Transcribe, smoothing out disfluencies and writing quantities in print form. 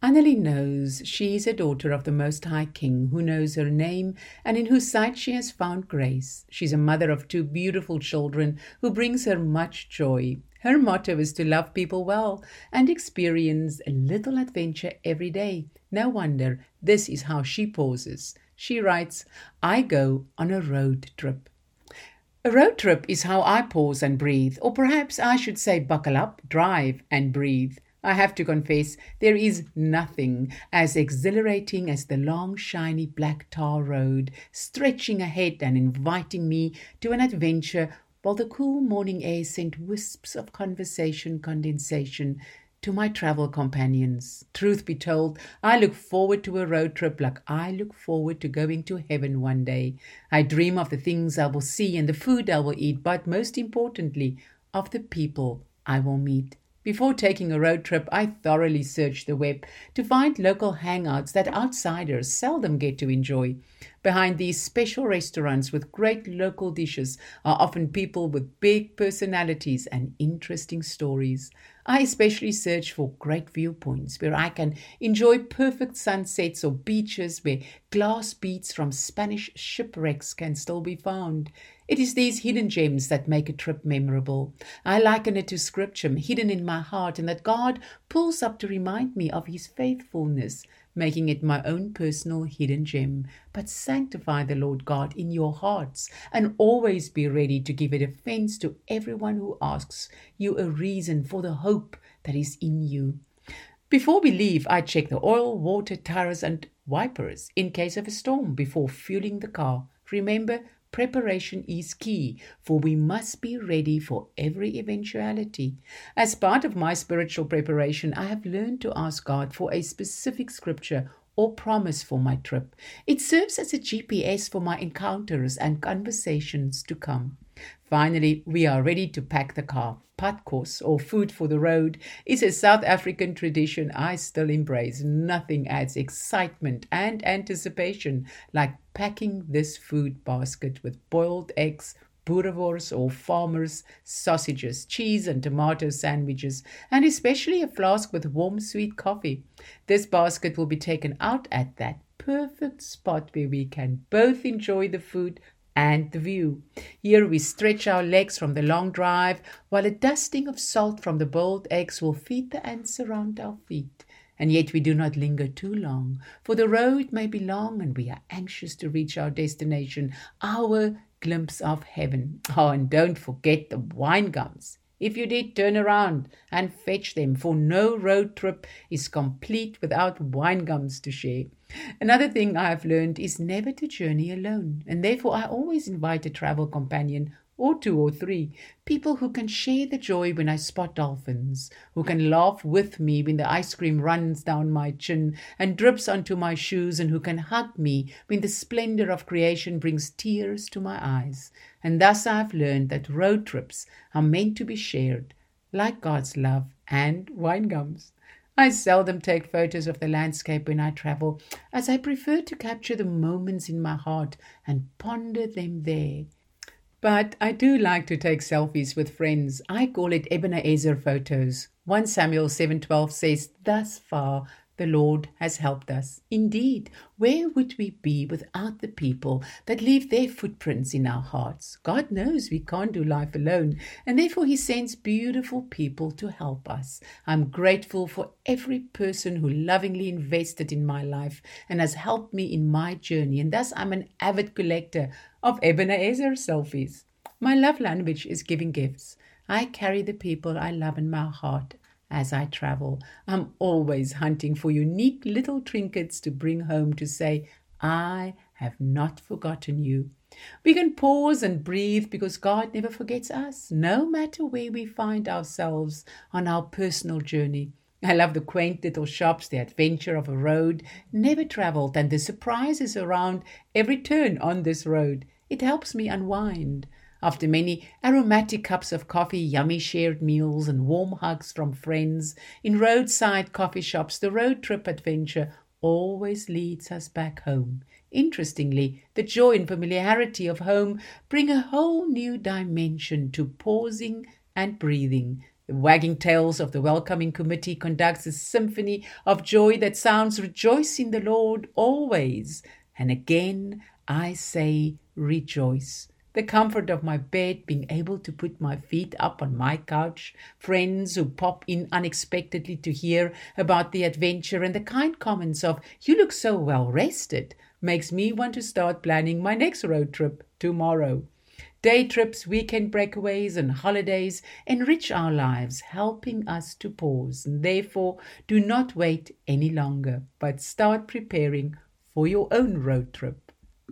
Annalie knows she is a daughter of the Most High King, who knows her name and in whose sight she has found grace. She's a mother of two beautiful children who brings her much joy. Her motto is to love people well and experience a little adventure every day. No wonder this is how she pauses. She writes, "I go on a road trip." A road trip is how I pause and breathe, or perhaps I should say buckle up, drive and breathe. I have to confess, there is nothing as exhilarating as the long, shiny black tar road, stretching ahead and inviting me to an adventure, while the cool morning air sent wisps of conversation condensation to my travel companions. Truth be told, I look forward to a road trip like I look forward to going to heaven one day. I dream of the things I will see and the food I will eat, but most importantly, of the people I will meet. Before taking a road trip, I thoroughly search the web to find local hangouts that outsiders seldom get to enjoy. Behind these special restaurants with great local dishes are often people with big personalities and interesting stories. I especially search for great viewpoints where I can enjoy perfect sunsets or beaches where glass beads from Spanish shipwrecks can still be found. It is these hidden gems that make a trip memorable. I liken it to scripture hidden in my heart and that God pulls up to remind me of his faithfulness, making it my own personal hidden gem. But sanctify the Lord God in your hearts and always be ready to give a defense to everyone who asks you a reason for the hope that is in you. Before we leave, I check the oil, water, tires and wipers in case of a storm before fueling the car. Remember, preparation is key, for we must be ready for every eventuality. As part of my spiritual preparation, I have learned to ask God for a specific scripture or promise for my trip. It serves as a GPS for my encounters and conversations to come. Finally, we are ready to pack the car. Padkos, or food for the road, is a South African tradition I still embrace. Nothing adds excitement and anticipation like packing this food basket with boiled eggs, boerewors or farmers' sausages, cheese and tomato sandwiches, and especially a flask with warm sweet coffee. This basket will be taken out at that perfect spot where we can both enjoy the food and the view. Here we stretch our legs from the long drive, while a dusting of salt from the boiled eggs will feed the ants around our feet. And yet we do not linger too long, for the road may be long and we are anxious to reach our destination, our glimpse of heaven. Oh, and don't forget the wine gums. If you did, turn around and fetch them, for no road trip is complete without wine gums to share. Another thing I have learned is never to journey alone, and therefore I always invite a travel companion or two or three, people who can share the joy when I spot dolphins, who can laugh with me when the ice cream runs down my chin and drips onto my shoes, and who can hug me when the splendor of creation brings tears to my eyes. And thus I have learned that road trips are meant to be shared, like God's love and wine gums. I seldom take photos of the landscape when I travel, as I prefer to capture the moments in my heart and ponder them there. But I do like to take selfies with friends. I call it Ebenezer photos. 1 Samuel 7:12 says, "Thus far the Lord has helped us." Indeed, where would we be without the people that leave their footprints in our hearts? God knows we can't do life alone, and therefore he sends beautiful people to help us. I'm grateful for every person who lovingly invested in my life and has helped me in my journey, and thus I'm an avid collector of Ebenezer selfies. My love language is giving gifts. I carry the people I love in my heart as I travel. I'm always hunting for unique little trinkets to bring home to say, I have not forgotten you. We can pause and breathe because God never forgets us, no matter where we find ourselves on our personal journey. I love the quaint little shops, the adventure of a road never traveled, and the surprises around every turn on this road. It helps me unwind. After many aromatic cups of coffee, yummy shared meals, and warm hugs from friends in roadside coffee shops, the road trip adventure always leads us back home. Interestingly, the joy and familiarity of home bring a whole new dimension to pausing and breathing. The wagging tails of the welcoming committee conducts a symphony of joy that sounds, rejoice in the Lord always. And again I say, rejoice. The comfort of my bed, being able to put my feet up on my couch, friends who pop in unexpectedly to hear about the adventure, and the kind comments of, you look so well rested, makes me want to start planning my next road trip tomorrow. Day trips, weekend breakaways, and holidays enrich our lives, helping us to pause. And therefore, do not wait any longer, but start preparing for your own road trip.